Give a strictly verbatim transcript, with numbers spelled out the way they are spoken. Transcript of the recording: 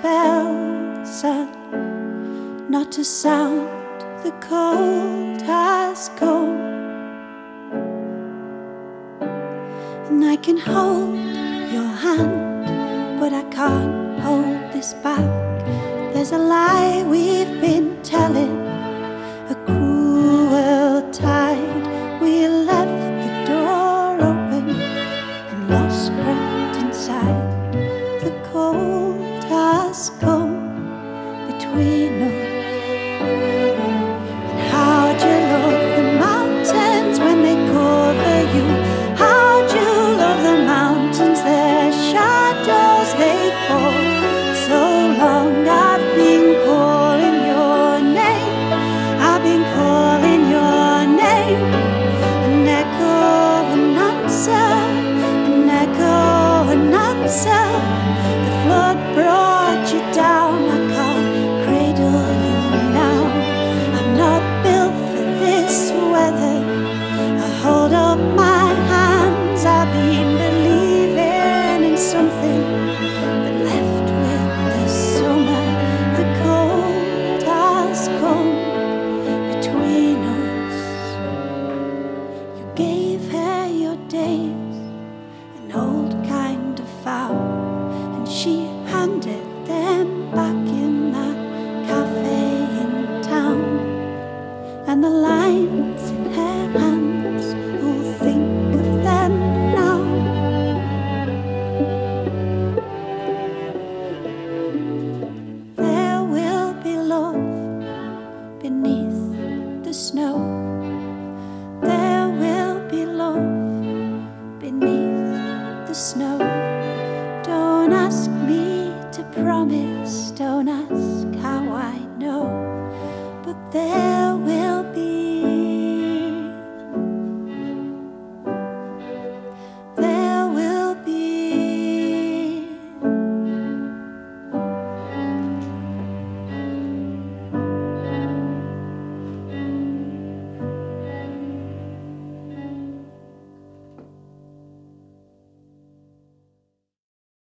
felt the sun, not a sound, the cold has come. And I can hold your hand, but I can't hold this back. There's a lie we've been telling, a cruel tide. We left the door open and lost crept inside. The cold has come between us. And how'd you love the mountains when they cover you? How'd you love the mountains, their shadows they fall? So long I've been calling your name, I've been calling your name. An echo, an answer, an echo, an answer. The flood brought you down, I can't cradle you now. I'm not built for this weather. I hold up my hands, I've been believing in something that left with the summer. The cold has come between us. You gave her your days, an old kind of vow, and she handed them back in that cafe in town. And the lines in her hands, who'll think of them now? There will be love beneath the snow. There will be love beneath the snow. Don't ask me to promise, don't